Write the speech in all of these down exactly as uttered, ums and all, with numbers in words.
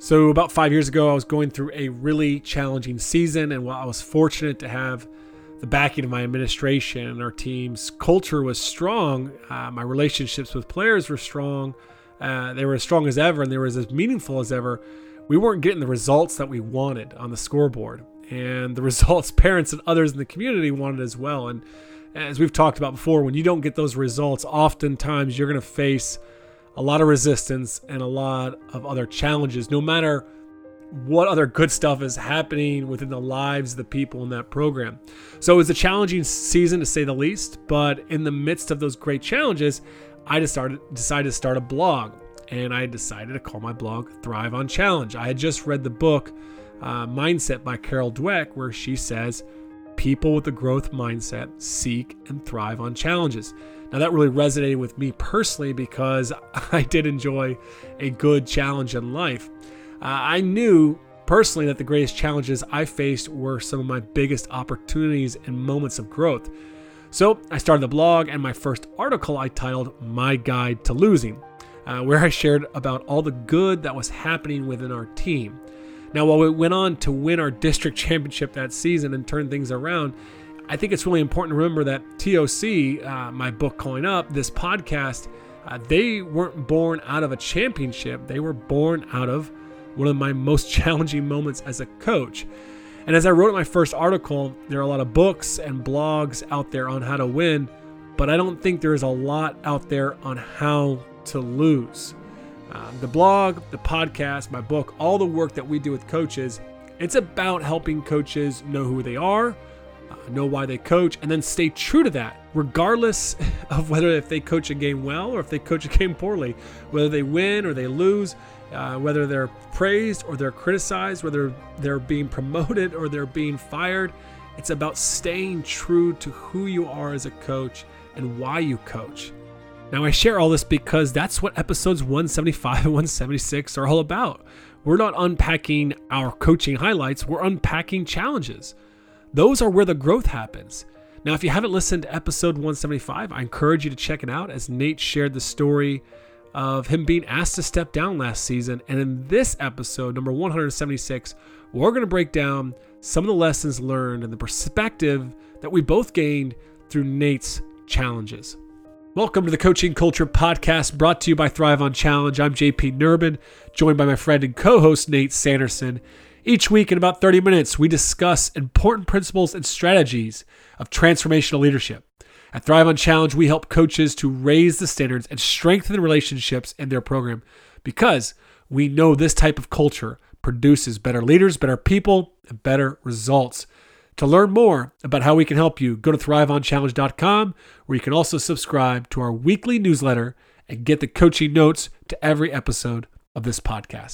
So about five years ago, I was going through a really challenging season, and while I was fortunate to have the backing of my administration and our team's culture was strong, uh, my relationships with players were strong, uh, they were as strong as ever, and they were as meaningful as ever, we weren't getting the results that we wanted on the scoreboard. And the results parents and others in the community wanted as well. And as we've talked about before, when you don't get those results, oftentimes you're going to face a lot of resistance and a lot of other challenges, no matter what other good stuff is happening within the lives of the people in that program. So it was a challenging season, to say the least, but in the midst of those great challenges, I just started, decided to start a blog, and I decided to call my blog Thrive on Challenge. I had just read the book uh, Mindset by Carol Dweck, where she says, people with a growth mindset seek and thrive on challenges. Now that really resonated with me personally because I did enjoy a good challenge in life. Uh, I knew personally that the greatest challenges I faced were some of my biggest opportunities and moments of growth. So I started the blog, and my first article I titled My Guide to Losing, uh, where I shared about all the good that was happening within our team. Now, while we went on to win our district championship that season and turn things around, I think it's really important to remember that T O C, uh, my book Calling Up, this podcast, uh, they weren't born out of a championship. They were born out of one of my most challenging moments as a coach. And as I wrote my first article, there are a lot of books and blogs out there on how to win, but I don't think there's a lot out there on how to lose. Uh, the blog, the podcast, my book, all the work that we do with coaches, it's about helping coaches know who they are, uh, know why they coach, and then stay true to that, regardless of whether if they coach a game well or if they coach a game poorly, whether they win or they lose, uh, whether they're praised or they're criticized, whether they're being promoted or they're being fired. It's about staying true to who you are as a coach and why you coach. Now, I share all this because that's what episodes one seventy-five and one seventy-six are all about. We're not unpacking our coaching highlights, we're unpacking challenges. Those are where the growth happens. Now, if you haven't listened to episode one seventy-five, I encourage you to check it out, as Nate shared the story of him being asked to step down last season. And in this episode, number one seventy-six, we're going to break down some of the lessons learned and the perspective that we both gained through Nate's challenges. Welcome to the Coaching Culture Podcast, brought to you by Thrive on Challenge. I'm J P Nurbin, joined by my friend and co-host Nate Sanderson. Each week in about thirty minutes, we discuss important principles and strategies of transformational leadership. At Thrive on Challenge, we help coaches to raise the standards and strengthen the relationships in their program, because we know this type of culture produces better leaders, better people, and better results. To learn more about how we can help you, go to thrive on challenge dot com, where you can also subscribe to our weekly newsletter and get the coaching notes to every episode of this podcast.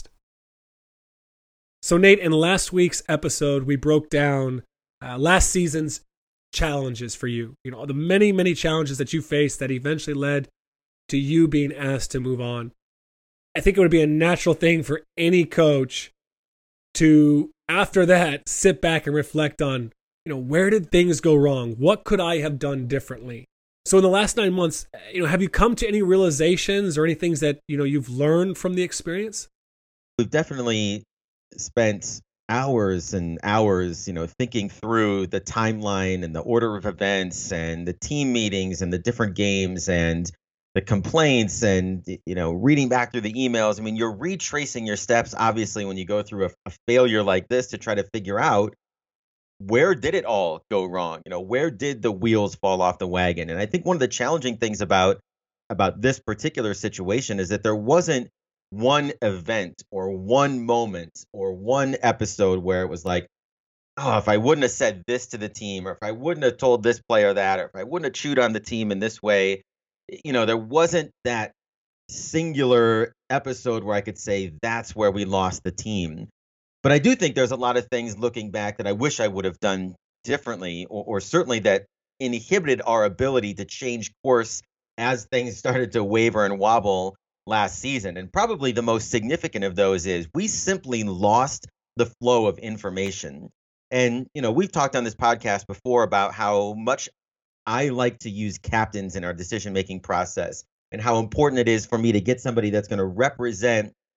So Nate, in last week's episode, we broke down uh, last season's challenges for you. You know, the many, many challenges that you faced that eventually led to you being asked to move on. I think it would be a natural thing for any coach to, after that, sit back and reflect on, you know, where did things go wrong? What could I have done differently? So in the last nine months, you know, have you come to any realizations or any things that, you know, you've learned from the experience? We've definitely spent hours and hours, you know, thinking through the timeline and the order of events and the team meetings and the different games and the complaints and, you know, reading back through the emails. I mean, you're retracing your steps, obviously, when you go through a, a failure like this, to try to figure out, where did it all go wrong? You know, where did the wheels fall off the wagon? And I think one of the challenging things about about this particular situation is that there wasn't one event or one moment or one episode where it was like, oh, if I wouldn't have said this to the team, or if I wouldn't have told this player that, or if I wouldn't have chewed on the team in this way, you know, there wasn't that singular episode where I could say that's where we lost the team. But I do think there's a lot of things looking back that I wish I would have done differently, or, or certainly that inhibited our ability to change course as things started to waver and wobble last season. And probably the most significant of those is we simply lost the flow of information. And, you know, we've talked on this podcast before about how much I like to use captains in our decision-making process, and how important it is for me to get somebody that's going to represent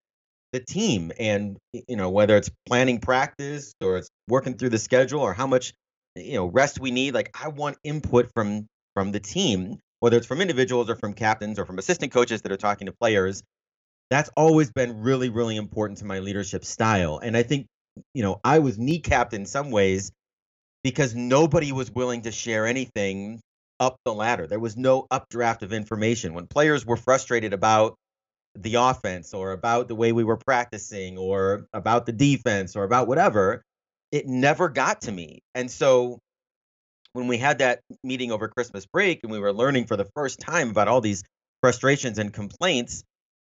the team. And, you know, whether it's planning practice or it's working through the schedule or how much, you know, rest we need, like I want input from from the team, whether it's from individuals or from captains or from assistant coaches that are talking to players. That's always been really, really important to my leadership style. And I think, you know, I was kneecapped in some ways because nobody was willing to share anything up the ladder. There was no updraft of information. When players were frustrated about the offense or about the way we were practicing or about the defense or about whatever, it never got to me. And so when we had that meeting over Christmas break and we were learning for the first time about all these frustrations and complaints,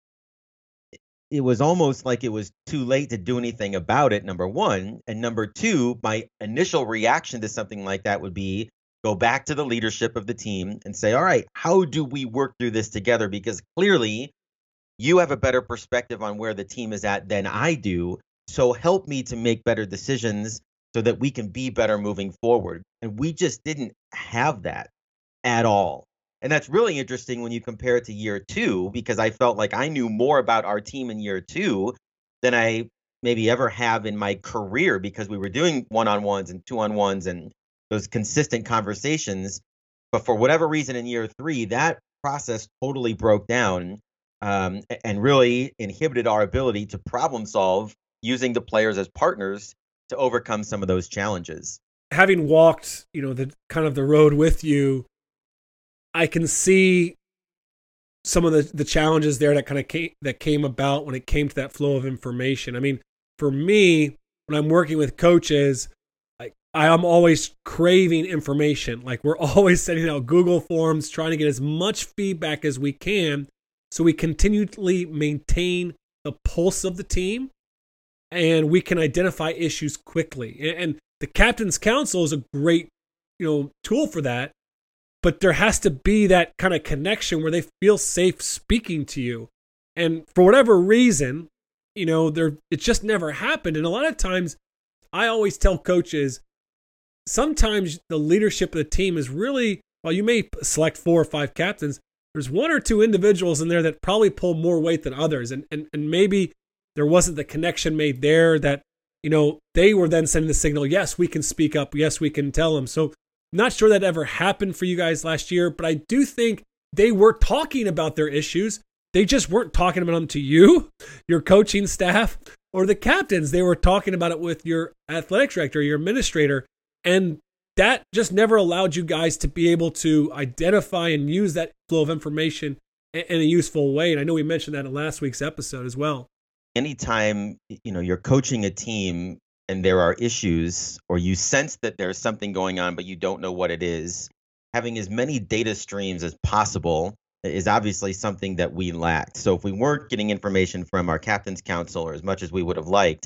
it was almost like it was too late to do anything about it, number one. And number two, my initial reaction to something like that would be go back to the leadership of the team and say, all right, how do we work through this together? Because clearly you have a better perspective on where the team is at than I do. So help me to make better decisions so that we can be better moving forward. And we just didn't have that at all. And that's really interesting when you compare it to year two, because I felt like I knew more about our team in year two than I maybe ever have in my career, because we were doing one-on-ones and two-on-ones and those consistent conversations. But for whatever reason in year three, that process totally broke down um, and really inhibited our ability to problem solve using the players as partners to overcome some of those challenges. Having walked, you know, the kind of the road with you, I can see some of the, the challenges there that kind of came, that came about when it came to that flow of information. I mean, for me, when I'm working with coaches, I, I am always craving information. Like we're always sending out Google Forms, trying to get as much feedback as we can so we continually maintain the pulse of the team and we can identify issues quickly. And, and the Captain's Council is a great, you know, tool for that. But there has to be that kind of connection where they feel safe speaking to you. And for whatever reason, you know, there it just never happened. And a lot of times I always tell coaches, sometimes the leadership of the team is really, while you may select four or five captains, there's one or two individuals in there that probably pull more weight than others. And and, and maybe there wasn't the connection made there that, you know, they were then sending the signal, yes, we can speak up. Yes, we can tell them. So not sure that ever happened for you guys last year, but I do think they were talking about their issues. They just weren't talking about them to you, your coaching staff, or the captains. They were talking about it with your athletic director, your administrator, and that just never allowed you guys to be able to identify and use that flow of information in a useful way. And I know we mentioned that in last week's episode as well. Anytime, you know, you're coaching a team and there are issues, or you sense that there's something going on, but you don't know what it is, having as many data streams as possible is obviously something that we lacked. So if we weren't getting information from our Captain's Council, or as much as we would have liked,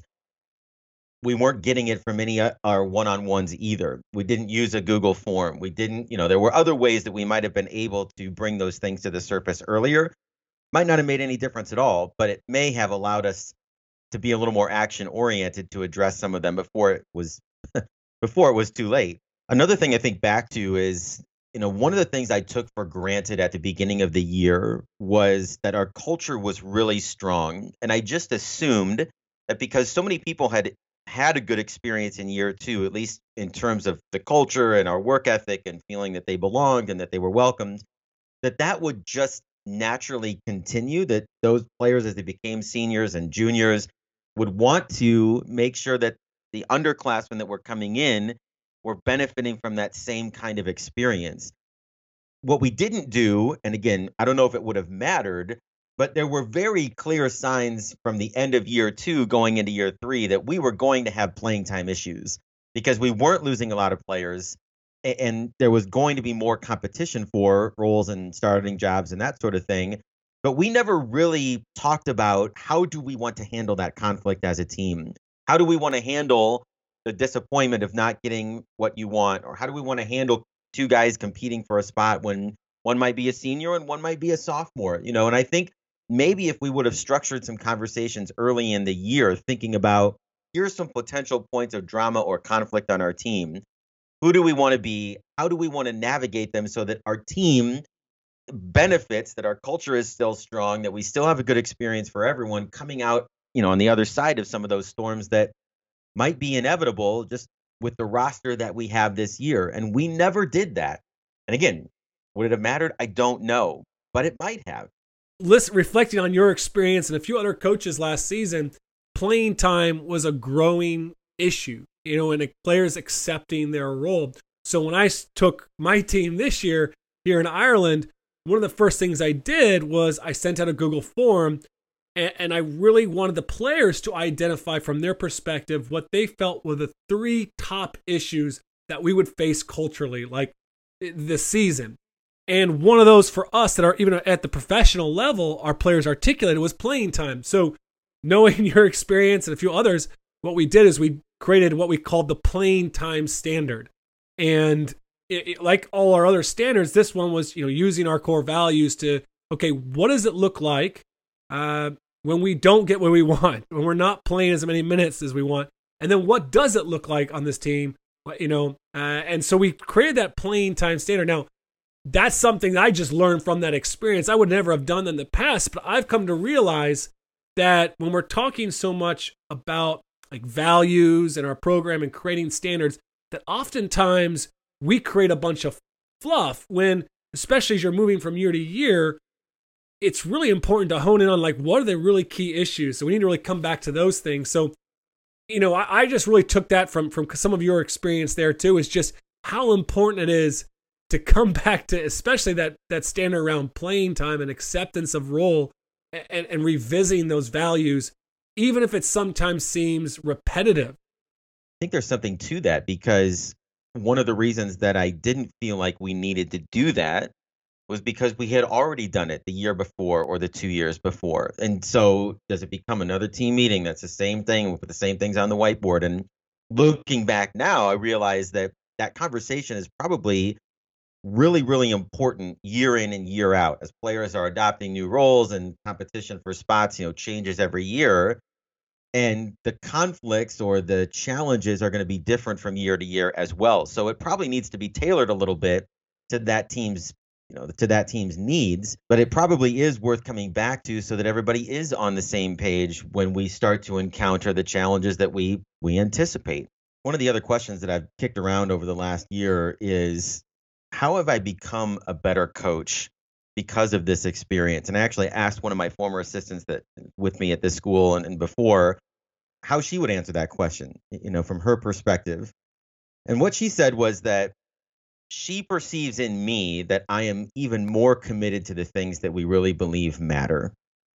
we weren't getting it from any of our one-on-ones either. We didn't use a Google form. We didn't, you know, there were other ways that we might have been able to bring those things to the surface earlier. Might not have made any difference at all, but it may have allowed us to be a little more action oriented to address some of them before it was before it was too late. Another thing I think back to is, you know, one of the things I took for granted at the beginning of the year was that our culture was really strong. And I just assumed that because so many people had had a good experience in year two, at least in terms of the culture and our work ethic and feeling that they belonged and that they were welcomed, that that would just naturally continue, that those players, as they became seniors and juniors, would want to make sure that the underclassmen that were coming in were benefiting from that same kind of experience. What we didn't do, and again, I don't know if it would have mattered, but there were very clear signs from the end of year two going into year three that we were going to have playing time issues because we weren't losing a lot of players, and there was going to be more competition for roles and starting jobs and that sort of thing. But we never really talked about how do we want to handle that conflict as a team? How do we want to handle the disappointment of not getting what you want? Or how do we want to handle two guys competing for a spot when one might be a senior and one might be a sophomore? You know, and I think maybe if we would have structured some conversations early in the year, thinking about here's some potential points of drama or conflict on our team. Who do we want to be? How do we want to navigate them so that our team benefits, that our culture is still strong, that we still have a good experience for everyone coming out, you know, on the other side of some of those storms that might be inevitable just with the roster that we have this year. And we never did that. And again, would it have mattered? I don't know, but it might have. Listen, reflecting on your experience and a few other coaches last season, playing time was a growing issue, you know, and players accepting their role. So when I took my team this year here in Ireland, one of the first things I did was I sent out a Google form, and, and I really wanted the players to identify from their perspective what they felt were the three top issues that we would face culturally, like this season. And one of those for us that are even at the professional level, our players articulated was playing time. So knowing your experience and a few others, what we did is we created what we called the playing time standard. And it, it, like all our other standards, this one was, you know, using our core values to, okay, what does it look like uh, when we don't get what we want, when we're not playing as many minutes as we want? And then what does it look like on this team? You know, uh, and so we created that playing time standard. Now, that's something that I just learned from that experience. I would never have done that in the past, but I've come to realize that when we're talking so much about like values and our program and creating standards, that oftentimes we create a bunch of fluff when, especially as you're moving from year to year, it's really important to hone in on like, what are the really key issues? So we need to really come back to those things. So, you know, I, I just really took that from, from some of your experience there too, is just how important it is to come back to, especially that that standard around playing time and acceptance of role, and, and revisiting those values, even if it sometimes seems repetitive. I think there's something to that, because one of the reasons that I didn't feel like we needed to do that was because we had already done it the year before or the two years before. And so does it become another team meeting that's the same thing, we put the same things on the whiteboard? And looking back now, I realize that that conversation is probably really, really important year in and year out as players are adopting new roles and competition for spots, you know, changes every year. And the conflicts or the challenges are going to be different from year to year as well. So it probably needs to be tailored a little bit to that team's, you know, to that team's needs. But it probably is worth coming back to so that everybody is on the same page when we start to encounter the challenges that we we anticipate. One of the other questions that I've kicked around over the last year is, how have I become a better coach because of this experience? And I actually asked one of my former assistants that with me at this school and, and before how she would answer that question, you know, from her perspective. And what she said was that she perceives in me that I am even more committed to the things that we really believe matter.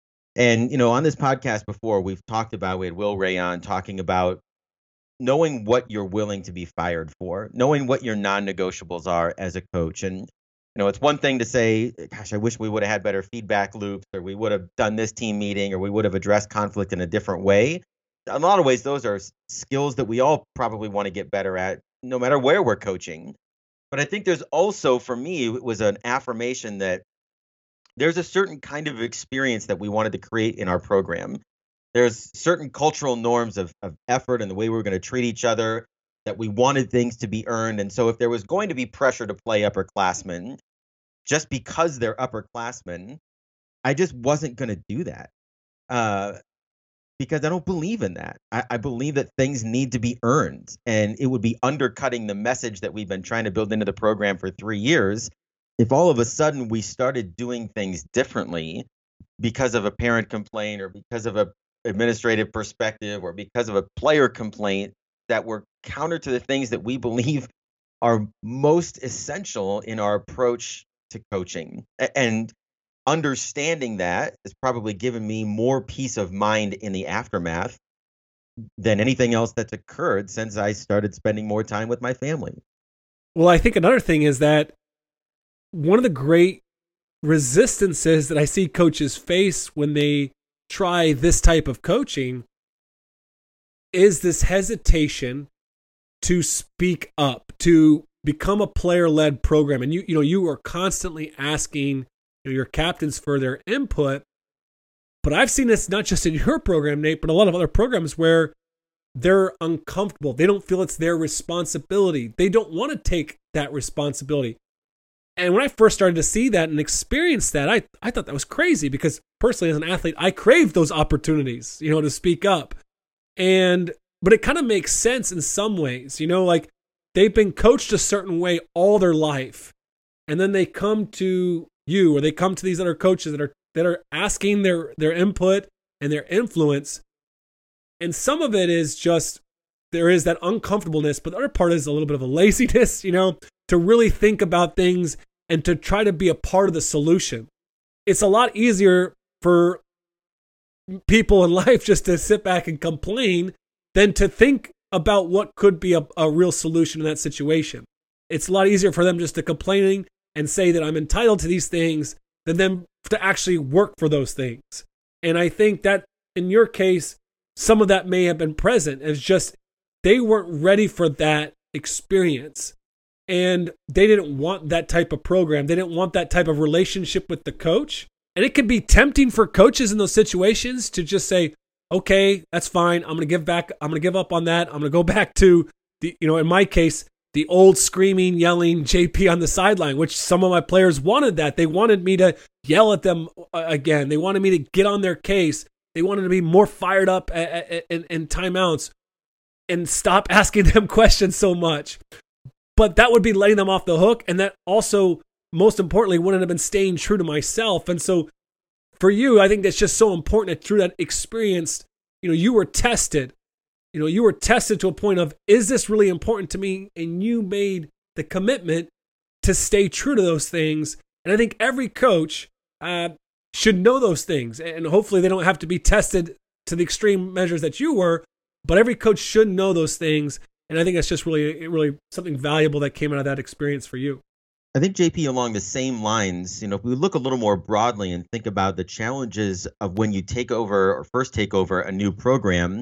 And, you know, on this podcast before, we've talked about, we had Will Ray on talking about knowing what you're willing to be fired for, knowing what your non-negotiables are as a coach. And, you know, it's one thing to say, gosh, I wish we would have had better feedback loops, or we would have done this team meeting, or we would have addressed conflict in a different way. In a lot of ways, those are skills that we all probably want to get better at, no matter where we're coaching. But I think there's also, for me, it was an affirmation that there's a certain kind of experience that we wanted to create in our program. There's certain cultural norms of, of effort and the way we were going to treat each other, that we wanted things to be earned. And so if there was going to be pressure to play upperclassmen, just because they're upperclassmen, I just wasn't going to do that. Uh, because I don't believe in that. I, I believe that things need to be earned, and it would be undercutting the message that we've been trying to build into the program for three years if all of a sudden we started doing things differently because of a parent complaint or because of a administrative perspective or because of a player complaint that were counter to the things that we believe are most essential in our approach to coaching. And understanding that has probably given me more peace of mind in the aftermath than anything else that's occurred since I started spending more time with my family. Well, I think another thing is that one of the great resistances that I see coaches face when they try this type of coaching is this hesitation to speak up, to become a player-led program. And you, you know, you are constantly asking, you know, your captains for their input. But I've seen this not just in your program, Nate, but a lot of other programs where they're uncomfortable. They don't feel it's their responsibility. They don't want to take that responsibility. And when I first started to see that and experience that, I, I thought that was crazy because personally as an athlete, I craved those opportunities, you know, to speak up. And, but it kind of makes sense in some ways, you know, like they've been coached a certain way all their life. And then they come to you or they come to these other coaches that are, that are asking their, their input and their influence. And some of it is just, there is that uncomfortableness, but the other part is a little bit of a laziness, you know, to really think about things and to try to be a part of the solution. It's a lot easier for people in life just to sit back and complain than to think about what could be a, a real solution in that situation. It's a lot easier for them just to complain and say that I'm entitled to these things than them to actually work for those things. And I think that in your case, some of that may have been present. It's just they weren't ready for that experience. And they didn't want that type of program. They didn't want that type of relationship with the coach. And it can be tempting for coaches in those situations to just say, okay, that's fine. I'm going to give back. I'm going to give up on that. I'm going to go back to the, you know, in my case, the old screaming, yelling J P on the sideline, which some of my players wanted that. They wanted me to yell at them again. They wanted me to get on their case. They wanted to be more fired up in, in timeouts and stop asking them questions so much. But that would be letting them off the hook. And that also, most importantly, wouldn't have been staying true to myself. And so for you, I think that's just so important that through that experience, you know, you were tested. You know, you were tested to a point of, is this really important to me? And you made the commitment to stay true to those things. And I think every coach uh, should know those things. And hopefully they don't have to be tested to the extreme measures that you were. But every coach should know those things. And I think that's just really, really something valuable that came out of that experience for you. I think, J P, along the same lines, you know, if we look a little more broadly and think about the challenges of when you take over or first take over a new program,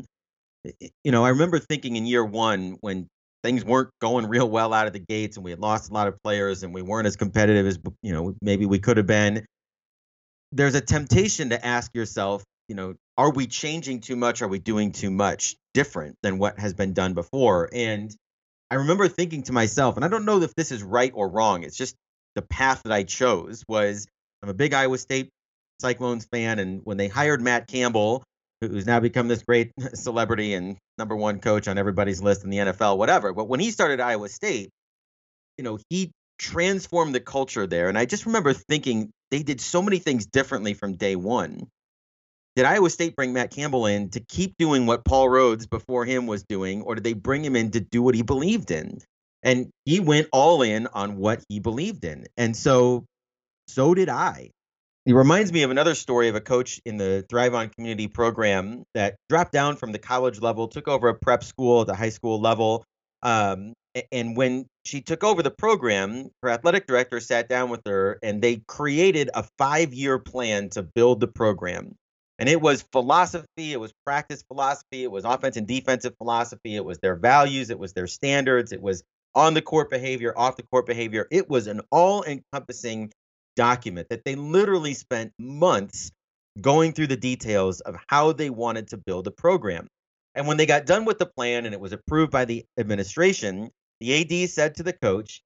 you know, I remember thinking in year one when things weren't going real well out of the gates and we had lost a lot of players and we weren't as competitive as, you know, maybe we could have been. There's a temptation to ask yourself, you know, are we changing too much? Are we doing too much different than what has been done before? And I remember thinking to myself, and I don't know if this is right or wrong, it's just the path that I chose was I'm a big Iowa State Cyclones fan. And when they hired Matt Campbell, who's now become this great celebrity and number one coach on everybody's list in the N F L, whatever. But when he started Iowa State, you know, he transformed the culture there. And I just remember thinking they did so many things differently from day one. Did Iowa State bring Matt Campbell in to keep doing what Paul Rhodes before him was doing, or did they bring him in to do what he believed in? And he went all in on what he believed in. And so, so did I. It reminds me of another story of a coach in the Thrive On Community program that dropped down from the college level, took over a prep school at the high school level. Um, and when she took over the program, her athletic director sat down with her and they created a five-year plan to build the program. And it was philosophy, it was practice philosophy, it was offense and defensive philosophy, it was their values, it was their standards, it was on the court behavior, off the court behavior. It was an all-encompassing document that they literally spent months going through the details of how they wanted to build a program. And when they got done with the plan and it was approved by the administration, the A D said to the coach,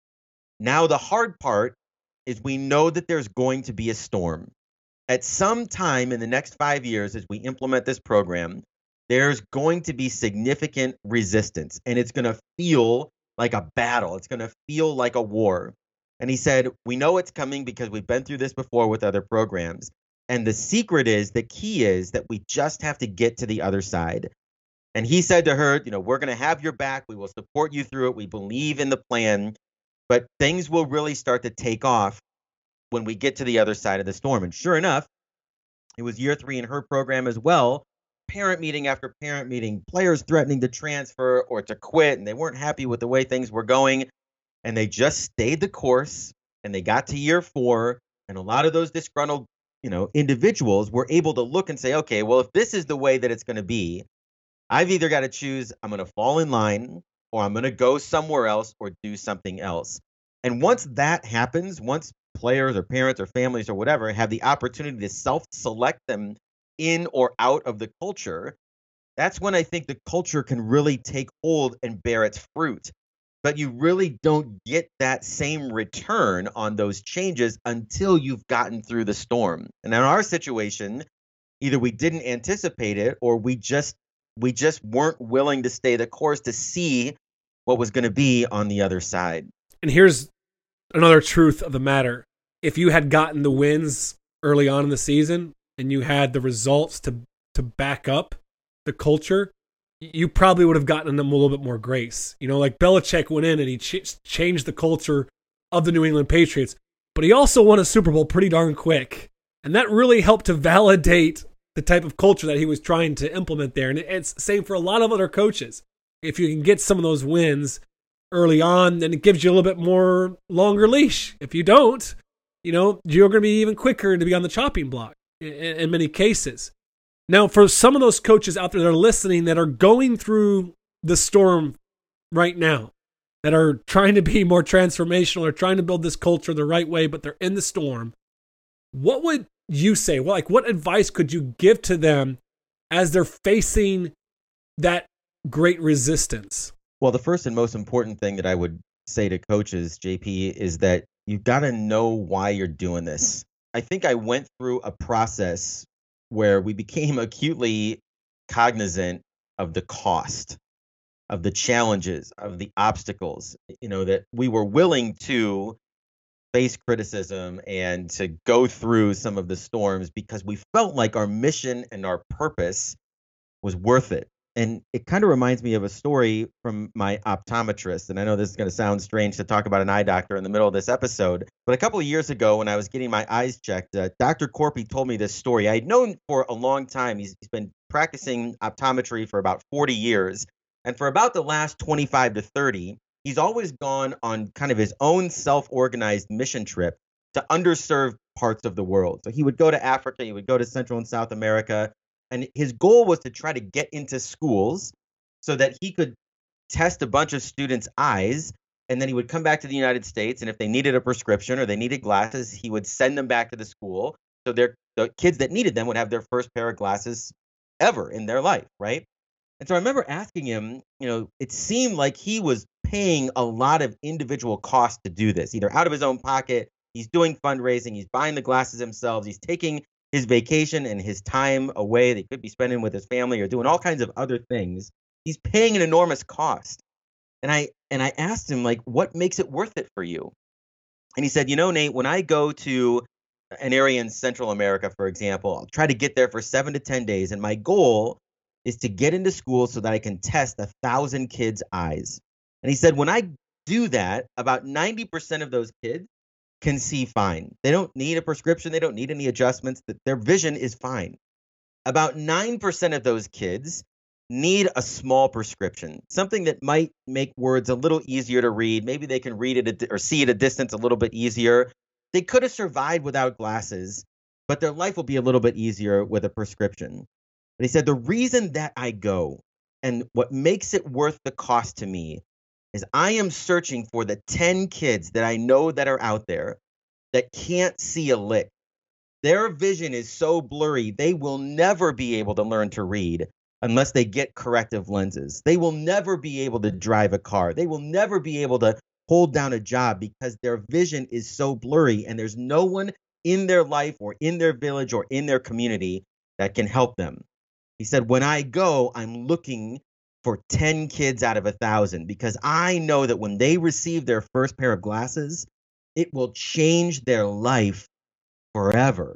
now the hard part is we know that there's going to be a storm. At some time in the next five years, as we implement this program, there's going to be significant resistance and it's going to feel like a battle. It's going to feel like a war. And he said, we know it's coming because we've been through this before with other programs. And the secret is, the key is that we just have to get to the other side. And he said to her, you know, we're going to have your back. We will support you through it. We believe in the plan, but things will really start to take off when we get to the other side of the storm. And sure enough, it was year three in her program as well. Parent meeting after parent meeting, players threatening to transfer or to quit, and they weren't happy with the way things were going. And they just stayed the course, and they got to year four, and a lot of those disgruntled, you know, individuals were able to look and say, okay, well, if this is the way that it's going to be, I've either got to choose I'm going to fall in line or I'm going to go somewhere else or do something else. And once that happens, once players or parents or families or whatever have the opportunity to self-select them in or out of the culture, that's when I think the culture can really take hold and bear its fruit. but you really don't get that same return on those changes until you've gotten through the storm. And in our situation, either we didn't anticipate it or we just we just weren't willing to stay the course to see what was going to be on the other side. And here's another truth of the matter. If you had gotten the wins early on in the season and you had the results to to back up the culture, you probably would have gotten them a little bit more grace. You know, like Belichick went in and he ch- changed the culture of the New England Patriots, but he also won a Super Bowl pretty darn quick. And that really helped to validate the type of culture that he was trying to implement there. And it's the same for a lot of other coaches. If you can get some of those wins early on, then it gives you a little bit more longer leash. If you don't, you know, you're going to be even quicker to be on the chopping block in, in many cases. Now, for some of those coaches out there that are listening that are going through the storm right now, that are trying to be more transformational or trying to build this culture the right way, but they're in the storm, what would you say? Well, like, what advice could you give to them as they're facing that great resistance? Well, the first and most important thing that I would say to coaches, J P, is that you've got to know why you're doing this. I think I went through a process where we became acutely cognizant of the cost, of the challenges, of the obstacles, you know, that we were willing to face criticism and to go through some of the storms because we felt like our mission and our purpose was worth it. And it kind of reminds me of a story from my optometrist. And I know this is going to sound strange to talk about an eye doctor in the middle of this episode, but a couple of years ago when I was getting my eyes checked, uh, Doctor Corpy told me this story. I had known for a long time. He's, he's been practicing optometry for about forty years. And for about the last twenty-five to thirty, he's always gone on kind of his own self-organized mission trip to underserved parts of the world. So he would go to Africa, he would go to Central and South America, and his goal was to try to get into schools so that he could test a bunch of students' eyes, and then he would come back to the United States, and if they needed a prescription or they needed glasses, he would send them back to the school so their the kids that needed them would have their first pair of glasses ever in their life, right? And so I remember asking him, you know, it seemed like he was paying a lot of individual costs to do this, either out of his own pocket, he's doing fundraising, he's buying the glasses himself, he's taking his vacation and his time away that he could be spending with his family or doing all kinds of other things. He's paying an enormous cost. And I and I asked him, like, what makes it worth it for you? And he said, you know, Nate, when I go to an area in Central America, for example, I'll try to get there for seven to ten days. And my goal is to get into school so that I can test a thousand kids' eyes. And he said, when I do that, about ninety percent of those kids can see fine. They don't need a prescription. They don't need any adjustments. Their vision is fine. About nine percent of those kids need a small prescription, something that might make words a little easier to read. Maybe they can read it or see at a distance a little bit easier. They could have survived without glasses, but their life will be a little bit easier with a prescription. But he said, the reason that I go and what makes it worth the cost to me is I am searching for the ten kids that I know that are out there that can't see a lick. Their vision is so blurry, they will never be able to learn to read unless they get corrective lenses. They will never be able to drive a car. They will never be able to hold down a job because their vision is so blurry and there's no one in their life or in their village or in their community that can help them. He said, when I go, I'm looking for ten kids out of a thousand because I know that when they receive their first pair of glasses, it will change their life forever.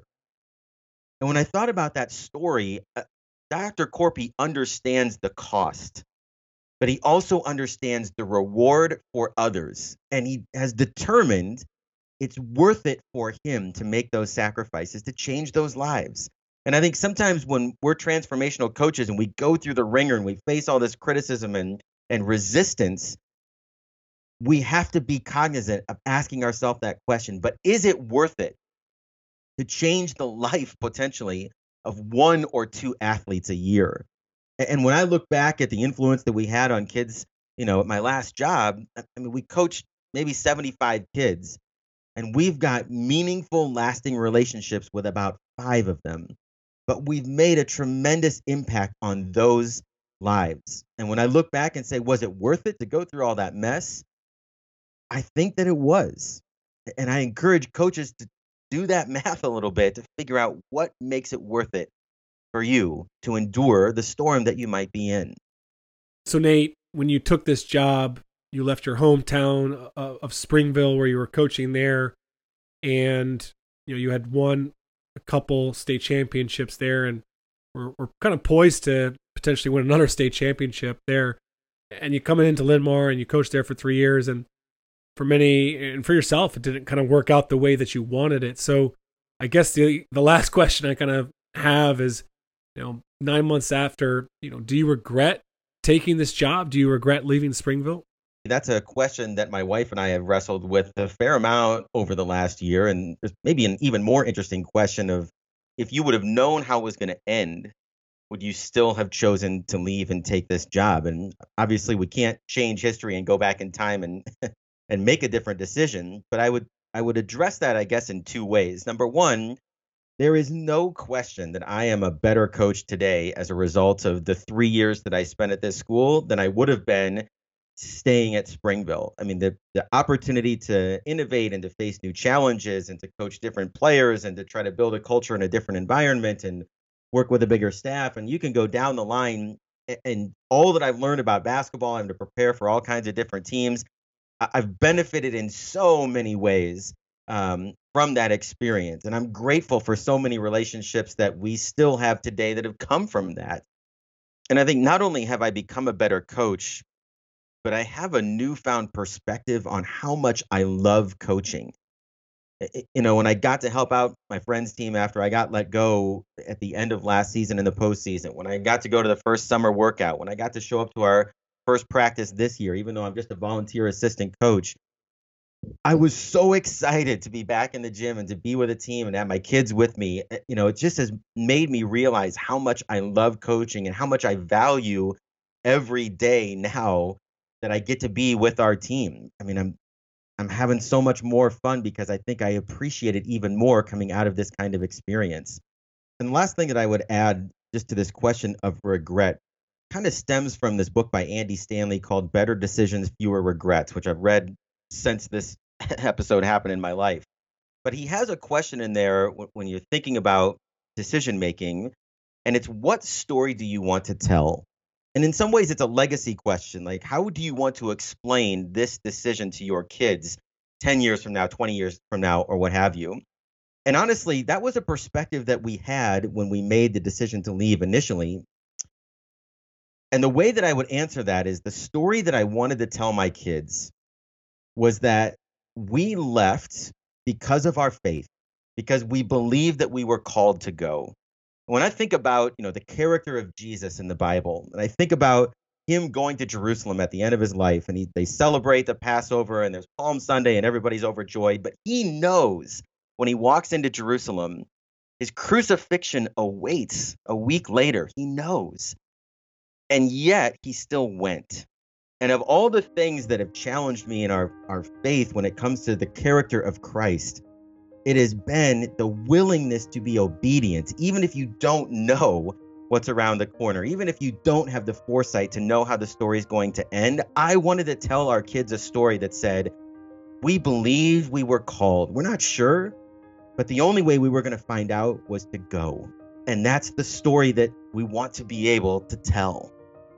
And when I thought about that story, uh, Doctor Corpy understands the cost, but he also understands the reward for others. And he has determined it's worth it for him to make those sacrifices, to change those lives. And I think sometimes when we're transformational coaches and we go through the ringer and we face all this criticism and, and resistance, we have to be cognizant of asking ourselves that question, but is it worth it to change the life potentially of one or two athletes a year? And when I look back at the influence that we had on kids, you know, at my last job, I mean, we coached maybe seventy-five kids, and we've got meaningful, lasting relationships with about five of them. But we've made a tremendous impact on those lives. And when I look back and say, was it worth it to go through all that mess? I think that it was. And I encourage coaches to do that math a little bit to figure out what makes it worth it for you to endure the storm that you might be in. So Nate, when you took this job, you left your hometown of Springville where you were coaching there, and you know you had won a couple state championships there, and were, were kind of poised to potentially win another state championship there. And you coming into Linn-Mar and you coached there for three years, and for many and for yourself, it didn't kind of work out the way that you wanted it. So I guess the the last question I kind of have is, you know, nine months after, you know, do you regret taking this job? Do you regret leaving Springville? That's a question that my wife and I have wrestled with a fair amount over the last year. And there's maybe an even more interesting question of, if you would have known how it was going to end, would you still have chosen to leave and take this job? And obviously we can't change history and go back in time and and make a different decision. But I would I would address that, I guess, in two ways. Number one, there is no question that I am a better coach today as a result of the three years that I spent at this school than I would have been staying at Springville. I mean, the the opportunity to innovate and to face new challenges and to coach different players and to try to build a culture in a different environment and work with a bigger staff. And you can go down the line, and all that I've learned about basketball and to prepare for all kinds of different teams, I've benefited in so many ways um, from that experience. And I'm grateful for so many relationships that we still have today that have come from that. And I think not only have I become a better coach, but I have a newfound perspective on how much I love coaching. You know, when I got to help out my friend's team after I got let go at the end of last season in the postseason, when I got to go to the first summer workout, when I got to show up to our first practice this year, even though I'm just a volunteer assistant coach, I was so excited to be back in the gym and to be with a team and have my kids with me. You know, it just has made me realize how much I love coaching and how much I value every day now that I get to be with our team. I mean, I'm I'm having so much more fun because I think I appreciate it even more coming out of this kind of experience. And the last thing that I would add just to this question of regret kind of stems from this book by Andy Stanley called Better Decisions, Fewer Regrets, which I've read since this episode happened in my life. But he has a question in there when you're thinking about decision making, and it's, what story do you want to tell? And in some ways, it's a legacy question. Like, how do you want to explain this decision to your kids ten years from now, twenty years from now, or what have you? And honestly, that was a perspective that we had when we made the decision to leave initially. And the way that I would answer that is, the story that I wanted to tell my kids was that we left because of our faith, because we believed that we were called to go. When I think about, you know, the character of Jesus in the Bible, and I think about him going to Jerusalem at the end of his life, and he, they celebrate the Passover, and there's Palm Sunday, and everybody's overjoyed, but he knows when he walks into Jerusalem, his crucifixion awaits a week later. He knows. And yet he still went. And of all the things that have challenged me in our, our faith when it comes to the character of Christ, it has been the willingness to be obedient, even if you don't know what's around the corner, even if you don't have the foresight to know how the story is going to end. I wanted to tell our kids a story that said, we believed we were called. We're not sure, but the only way we were going to find out was to go. And that's the story that we want to be able to tell.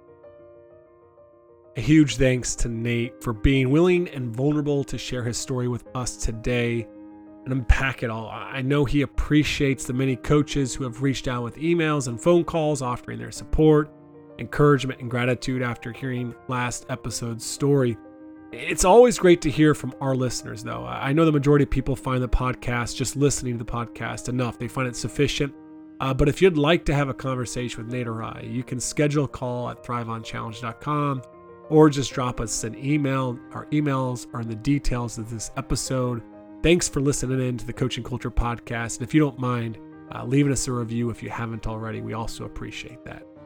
A huge thanks to Nate for being willing and vulnerable to share his story with us today and unpack it all. I know he appreciates the many coaches who have reached out with emails and phone calls offering their support, encouragement, and gratitude after hearing last episode's story. It's always great to hear from our listeners, though. I know the majority of people find the podcast, just listening to the podcast, enough. They find it sufficient. Uh, but if you'd like to have a conversation with Nate or I, you can schedule a call at thrive on challenge dot com or just drop us an email. Our emails are in the details of this episode. Thanks for listening in to the Coaching Culture Podcast. And if you don't mind, uh, leaving us a review if you haven't already, we also appreciate that.